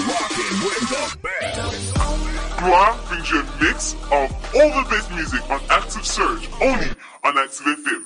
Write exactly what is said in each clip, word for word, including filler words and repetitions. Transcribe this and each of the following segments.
rocking with the best. Dwa brings you a mix of all the best music on Active Surge, only on Active F M.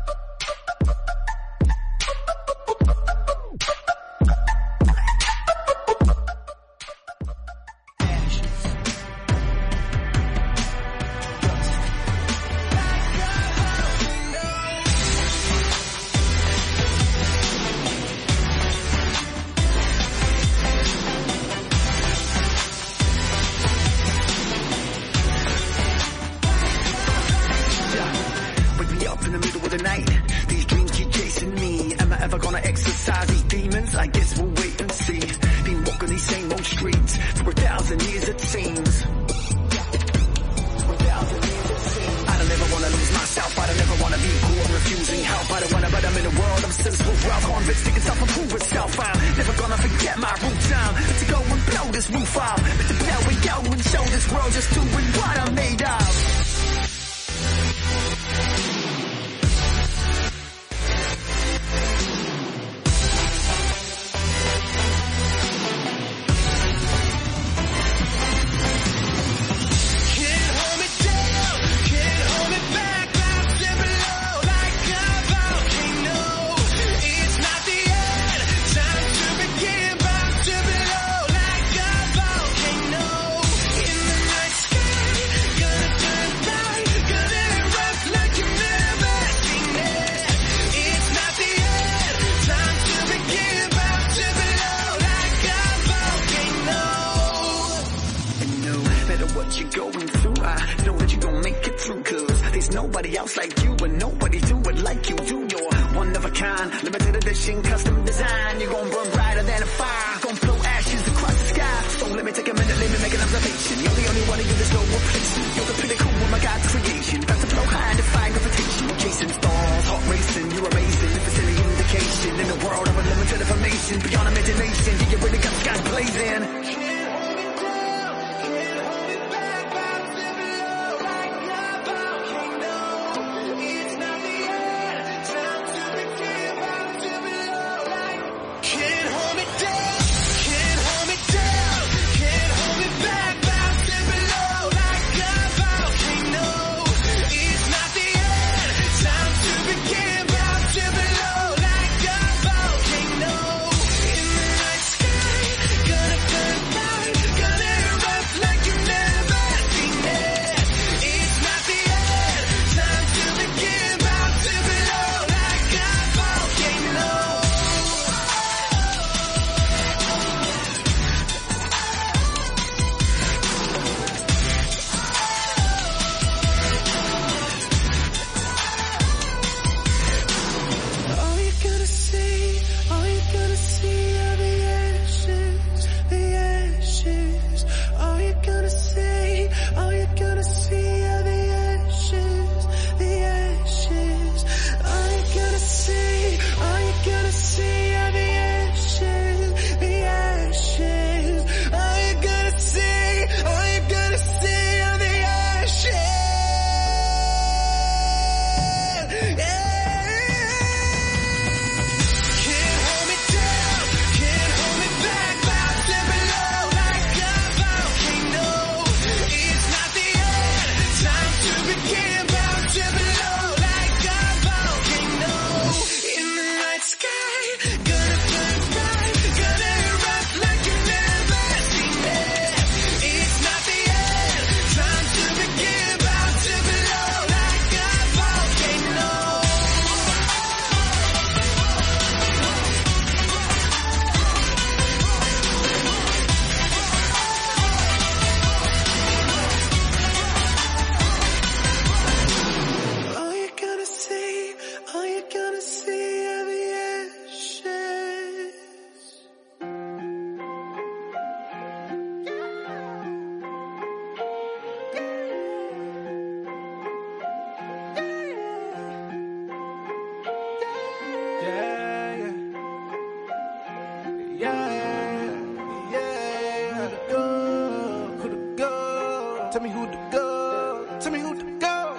Tell me who to go. Tell me who to go.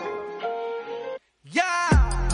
Yeah.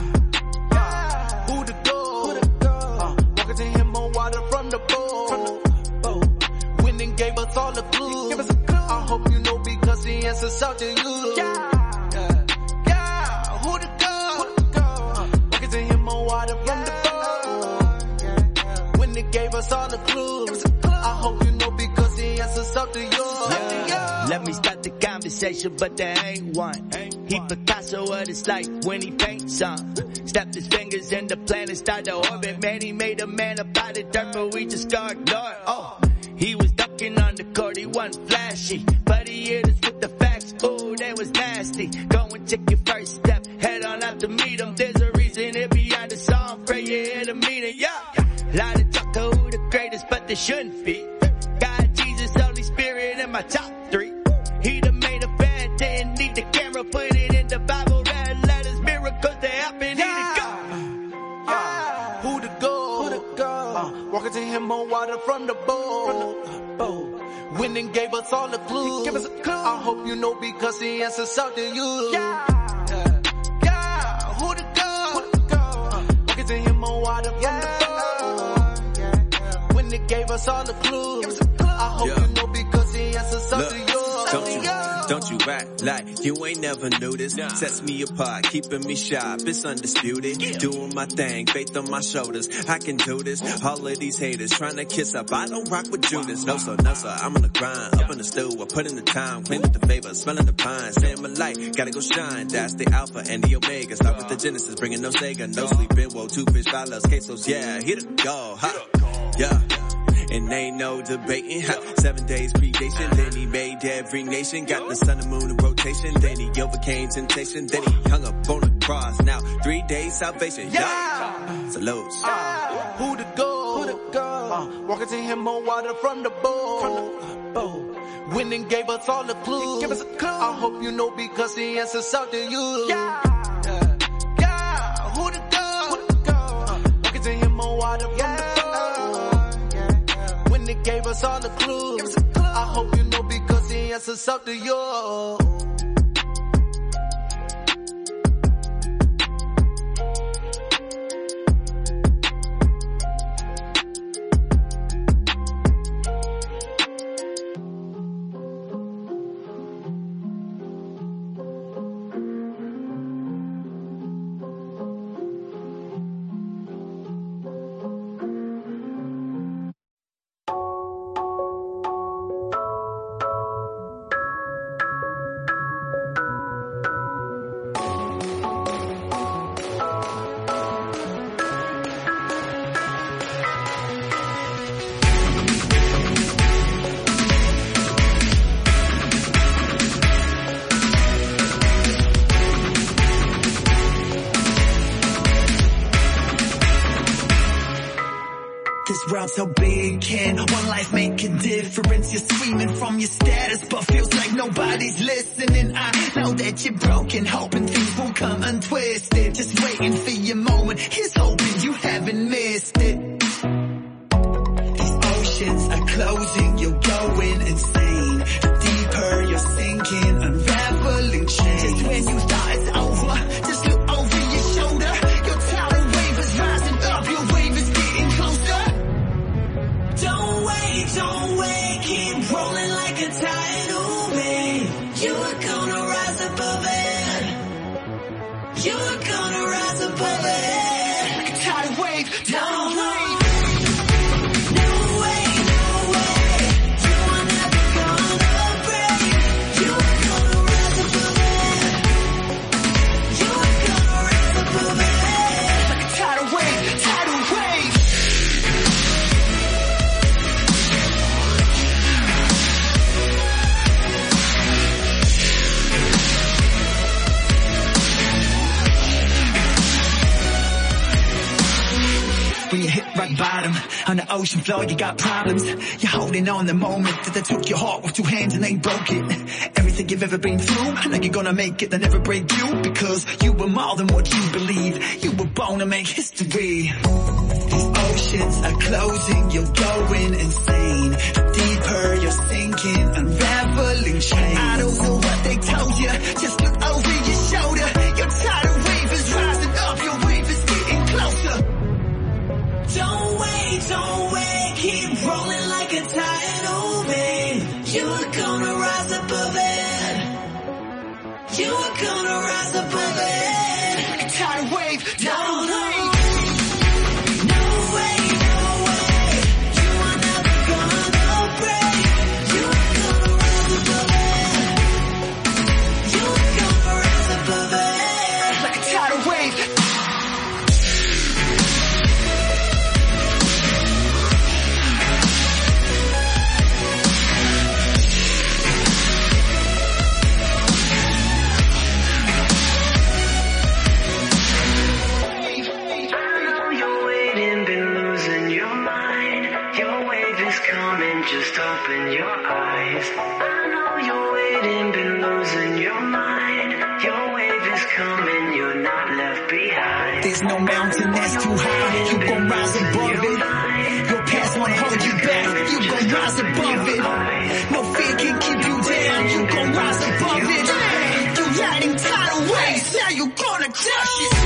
Yeah. Who to go. Who to go. Uh, walking to him on water from the boat. From the boat. Winning all the clues. Give us a clue. I hope you know because the answer's out to you. Yeah, yeah, yeah. Who the go? Who the go? Uh, walking to him on water from the boat. Yeah, yeah. When they gave us all the clues, I hope you know because the answer's out to you. Yeah. Let me start the conversation, but there ain't one. He Picasso what it's like when he paints on. Stepped his fingers in the planet, started to orbit. Man, he made a man about it, dirt, but we just got ignored. Oh, he was ducking on the court, he wasn't flashy, but he hit us with the facts. Ooh, they was nasty. Go and take your first step, head on out to meet him. There's a reason it behind the song, pray you hear the meaning. Yeah, lot of talk of who the greatest, but they shouldn't be. God, Jesus, Holy Spirit in my top three. He the main event, didn't need the camera, put it in the Bible, red letters, miracles they happen. Yeah. Uh, who the go? Who the go? Uh, walking to him on water from the boat. From the boat. When they gave us all the clues. Give us a clue. I hope you know because the answer's out to you. Yeah, yeah, yeah. Who the go? Who the go? Uh, walking to him on water from yeah. the boat. Yeah, yeah. When they gave us all the clues. Give us a clue. I hope yeah. you know because the answer's out to you. Don't you, don't you act like you ain't never knew this. Nah. Sets me apart, keeping me sharp, it's undisputed. Yeah. Doing my thing, faith on my shoulders, I can do this. All of these haters trying to kiss up, I don't rock with Judas. No sir, no sir, I'm on the grind, up in the stool, I put in the time, cleaning the favor, smelling the pine, saying my light, gotta go shine. That's the alpha and the omega, start with the genesis, bringing no Sega, no sleeping, whoa, two fish, five loves, quesos, yeah, hit it, go, ha, yeah. And ain't no debating. Ha. Seven days creation, then he made every nation. Got the sun and moon in rotation, then he overcame temptation. Then he hung up on the cross. Now three days salvation. Yeah, yeah. Salutes. Uh, who the go? Who the go? Uh, walking to him on water from the boat. From the boat. When they gave us all the clues. Give us a clue. I hope you know because the answer's out to you. Yeah, yeah, yeah. Who the go? Who the go? Uh, walking to him on water from yeah. the boat. They gave us all the clues. I hope you know because the answer's up to you. So big, can one life make a difference? You're screaming from your status, but feels like nobody's listening. I know that you're broken, hoping things will come untwisted. Just waiting for your moment, here's hoping you haven't missed it. These oceans are closing, you're going insane. The deeper you're sinking, unraveling chains. Just when you thought it's over, just look over your shoulder. Your tidal wave is rising up, your wave is getting closer. Don't wait, don't wait, keep rolling like a tidal wave. You are gonna rise above it. You are gonna rise above it. Like a tidal wave, tidal wave. When you hit rock bottom on the ocean floor, you got problems. You're holding on the moment that they took your heart with two hands and they broke it. Everything you've ever been through, I know you're gonna make it. They never break you because you were more than what you believe. You were born to make history. These oceans are closing, you're going insane. The deeper you're sinking, unraveling chains. I don't know what they told you, just look over your shoulder. Your tidal wave is rising up, your wave is getting closer. Don't wait, don't wait, keep rolling like a tidal wave. You're gonna rise above it. You're gonna rise above it. Like a tidal wave, tidal wave. No way, no way. You are never gonna break. You're gonna rise above it. You're gonna rise above it. Like a tidal wave. Just open your eyes. I know you're waiting, been losing your mind. Your wave is coming, you're not left behind. There's no mountain that's too high. You gon' rise above it. Your past won't hold you back. You gon' rise above it. No fear can keep you down. You gon' rise above it. You riding tidal waves. Now you gonna touch it.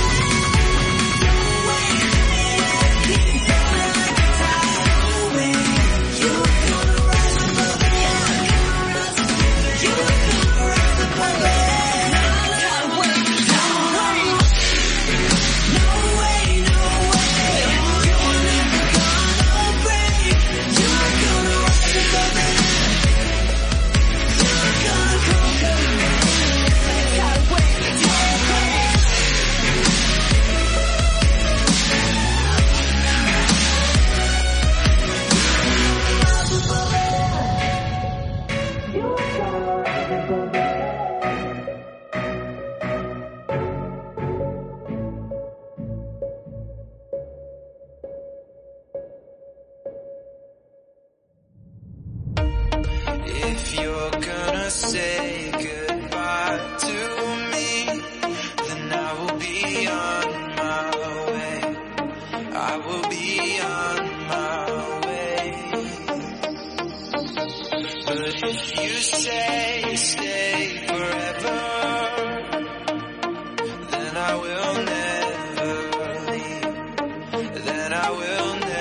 If you're gonna say goodbye to me, then I will be on my way. I will be on my way. But if you say stay forever, then I will never leave. Then I will never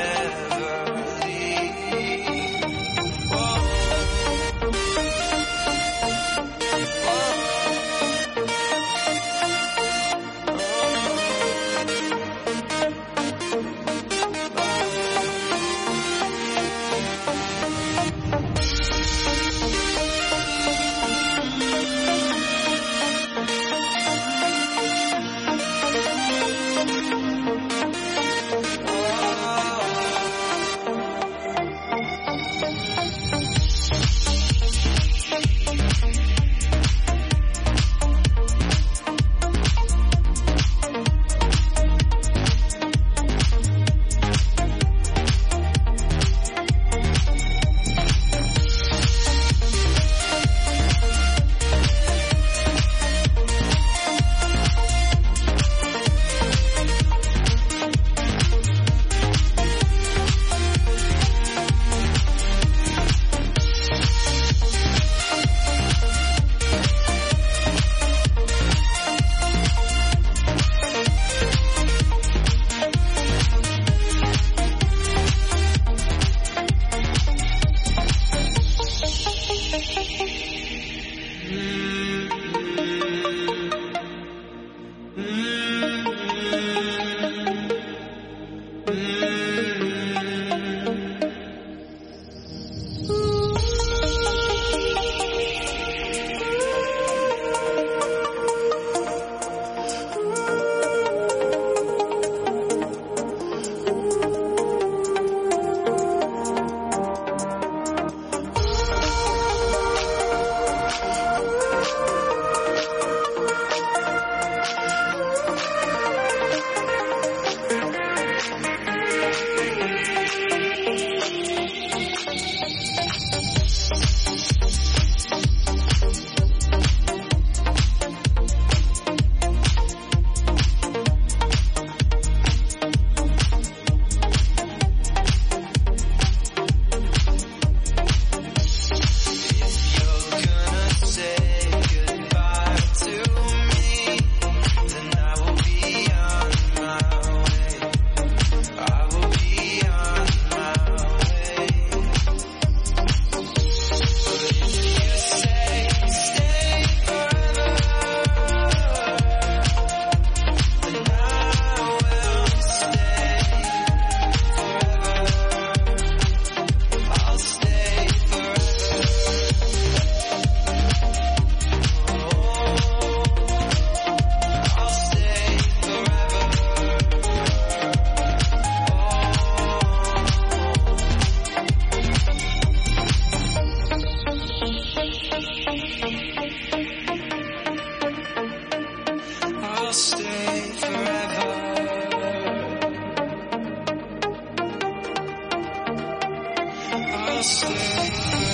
I'll stay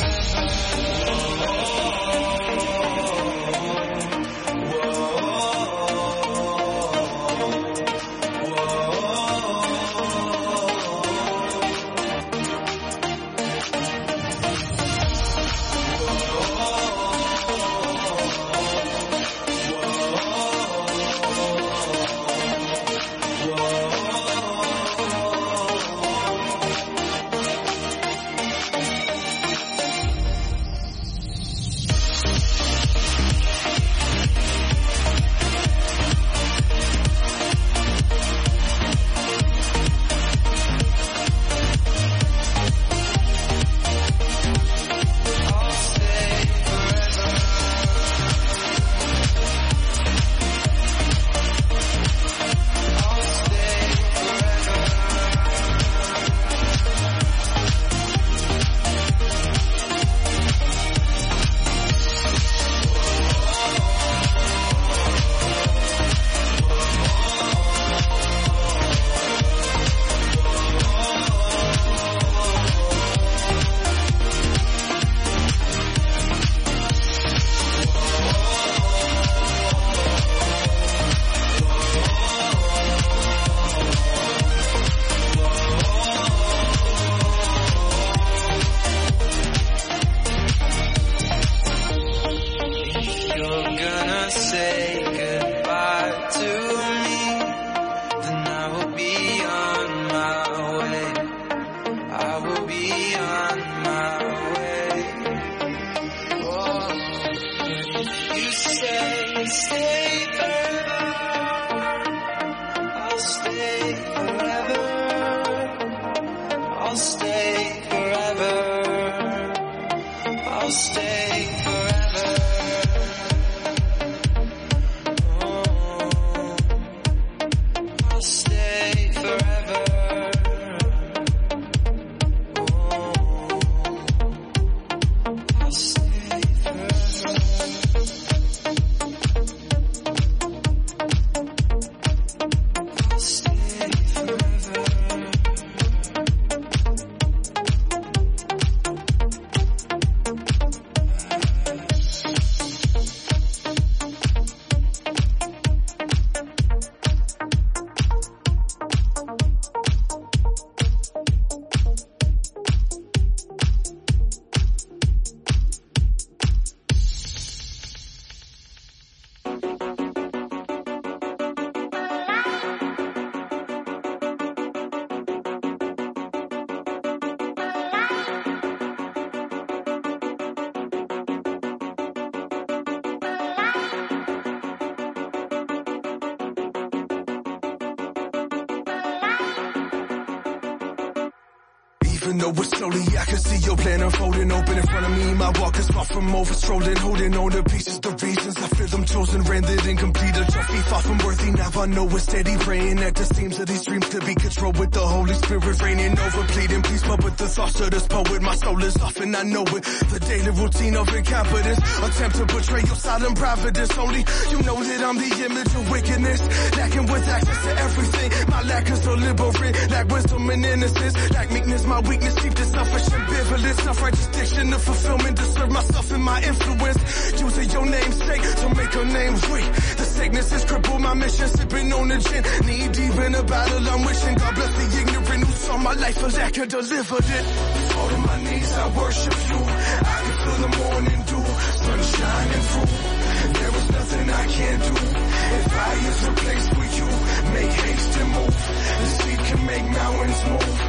Even though it's slowly, I can see your plan unfolding open in front of me. My walk is far from over, strolling, holding on to pieces, the reasons I feel them chosen, rendered incomplete. A trophy far from worthy. Now I know it's steady praying at the seams of these dreams to be controlled with the Holy Spirit reigning over, pleading please, but with the thoughts of this poet, my soul is off and I know it. The daily routine of incompetence, attempt to betray your silent providence. Only you know that I'm the image of wickedness, lacking with access to everything. My lack is deliberate, lack wisdom and innocence, lack meekness, my weakness, keep the selfish ambivalence, self-righteous diction of fulfillment to serve myself and my influence. Using your namesake to make a name weak. The sickness has crippled my mission, sipping on the gin, knee deep in a battle. I'm wishing God bless the ignorant who saw my life a lack and delivered it. Fall to my knees, I worship you. I can feel the morning dew, sun shining through. There is nothing I can't do. If I is replaced with you, make haste and move. The seed can make mountains move.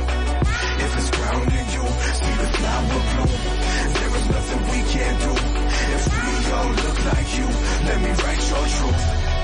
If it's grounded you, see the flower bloom. There is nothing we can't do. If we all look like you, let me write your truth.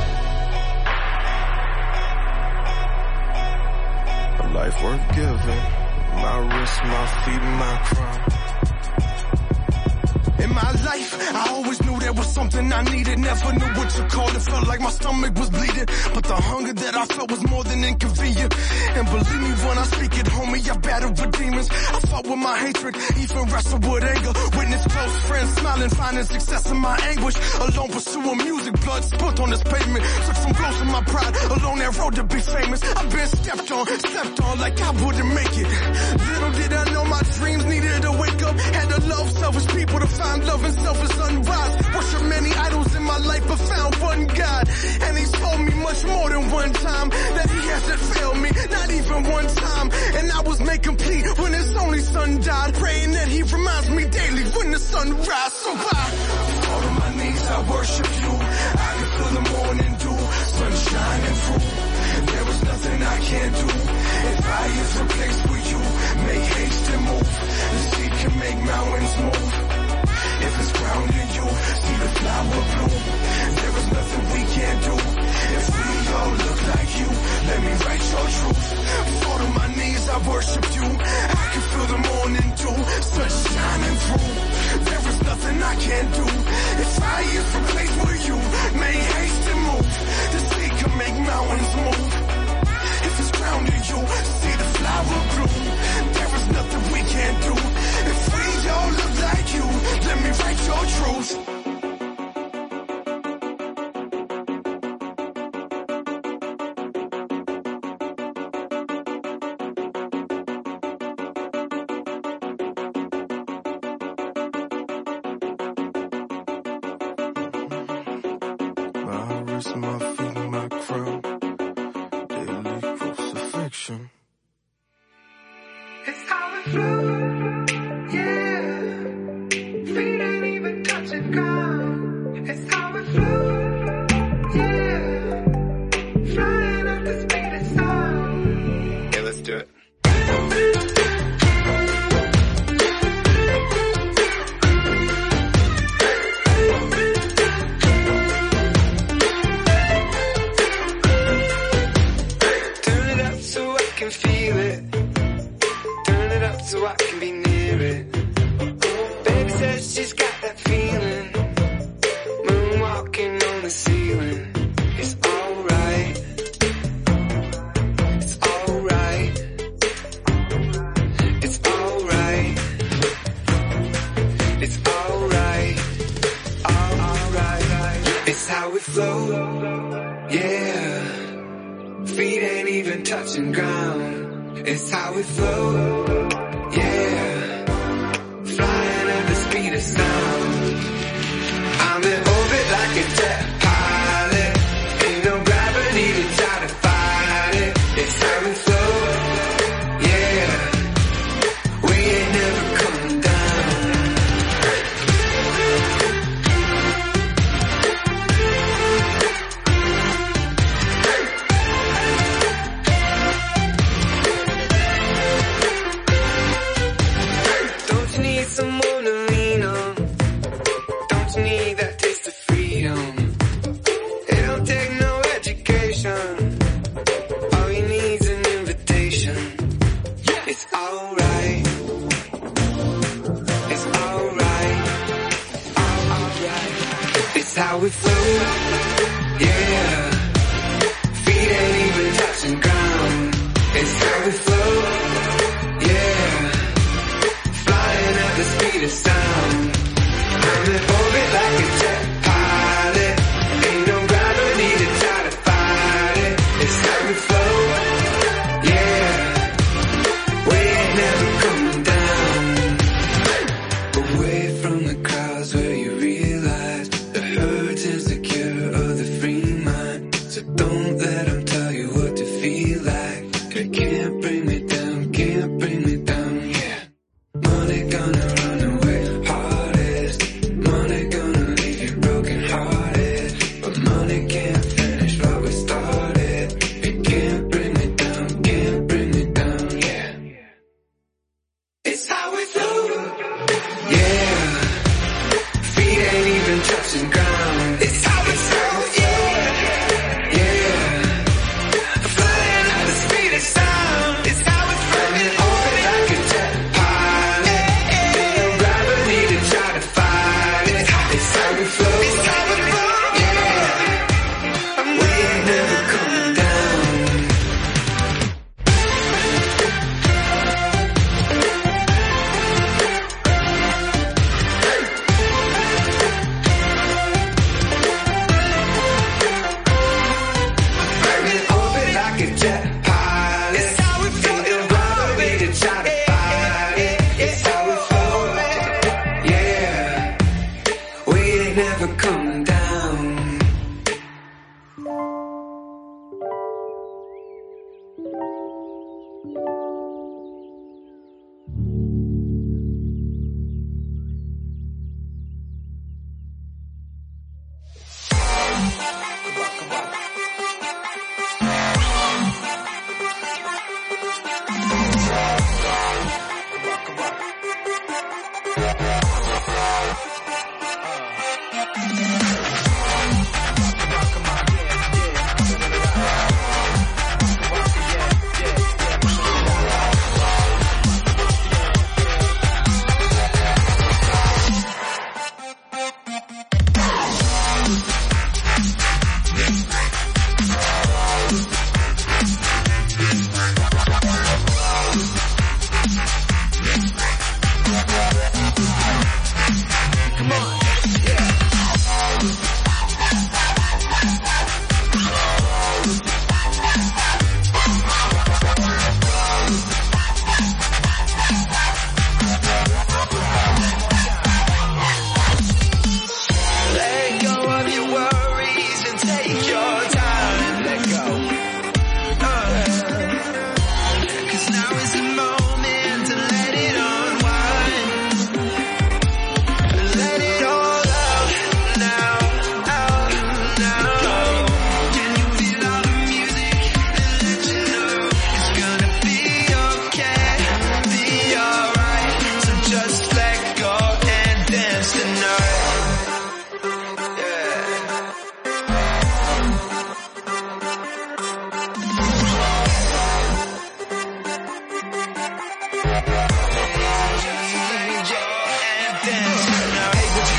A life worth giving. My wrist, my feet, my crown. In my life, I always knew there was something I needed. Never knew what to call it. Felt like my stomach was bleeding, but the hunger that I felt was more than inconvenient. And believe me when I speak it, homie, I battled with demons. I fought with my hatred, even wrestled with anger. Witness close friends smiling, finding success in my anguish. Alone pursuing music, blood spilled on this pavement. Took some blows in my pride, along that road to be famous. I've been stepped on, stepped on like I wouldn't make it. Little did I know my dreams needed to wake up. Had to love selfish people to find love and selfish sunrise. Worship many idols in my life, but found one God. And He's told me much more than one time that He hasn't failed me, not even one time. And I was made complete when His only Son died, praying that He reminds me daily when the sun rises. So I fall on my knees, I worship You. I can feel the morning dew, sun shining through. There is nothing I can't do. If I is replaced with You, make haste and move. The sea can make mountains move. If it's ground in You, see the flower bloom. There is nothing we can't do. If we all look like You, let me write Your truth. Fall on my knees, I worship You. I can feel the morning dew, sun shining through. There is nothing I can't do. If I is replaced with You, make haste and move. The sea can make mountains move. If it's ground in You, see the flower bloom. There is nothing we can't do. If we all look like You, let me write Your truth. My feet, my crown, daily crucifixion. It's how it flows, yeah. Feet ain't even touching ground. It's how it flows, yeah. Flying at the speed of sound. Yeah, let's do it. Feel it, turn it up so I can be near it. Baby says she's got that feeling, moonwalking on the ceiling. It's alright, it's alright, it's alright, it's alright, alright. It's how we flow, yeah. Feet ain't even touching ground. It's how we flow, yeah. Flying at the speed of sound. I'm in orbit like a jet pilot. Ain't no gravity to try to fight it. It's how we flow, yeah. We ain't never coming down. Someone to lean on. Don't you need that taste of freedom? It don't take no education. All you need's an invitation. It's alright. It's alright. Alright. It's how we flow. Yeah. Feet ain't even touching ground. It's how we flow. Yeah. The speed of sound. I'm in orbit like a jet pilot. Ain't no gravity to try to fight it. It's how we flow, yeah. We ain't never coming down. Away from the crowds where you realize the hurt's insecure of the free mind. So don't let them tell you what to feel like. They can't bring me down, can't bring me down, yeah. Money gonna run away hardest. Money gonna leave you broke.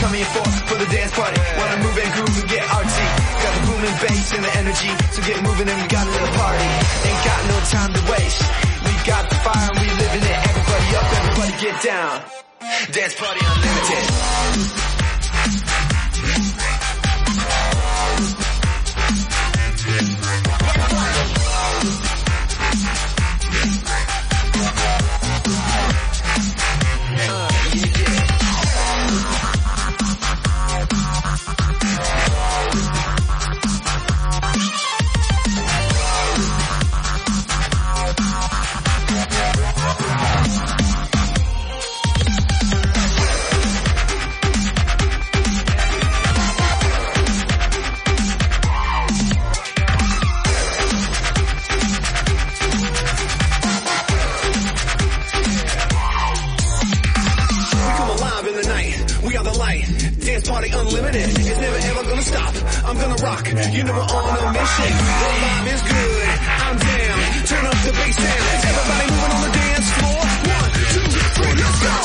coming in force for the dance party. Wanna move and groove and get artsy. Got the booming bass and the energy, so get moving and we got a little party. Ain't got no time to waste. We got the fire and we living it. Everybody up, everybody get down. Dance party unlimited. Dance party unlimited, it's never ever gonna stop. I'm gonna rock, you know we're on a mission. The vibe is good, I'm down. Turn up the bass sound. Everybody moving on the dance floor. One, two, three, let's go.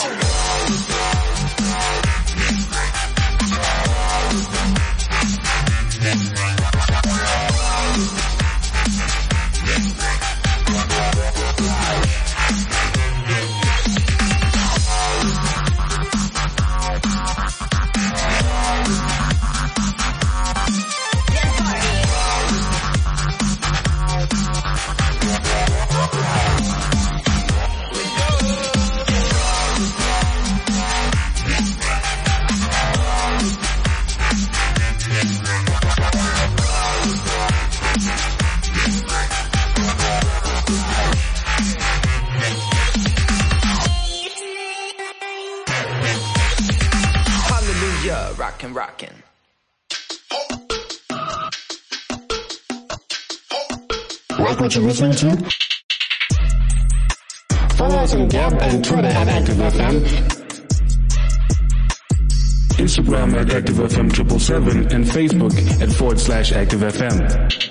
Rockin', rockin'. Like what you're listening to? Follow us on Gab and Twitter at ActiveFM. Instagram at ActiveFM triple seven and Facebook at forward slash ActiveFM.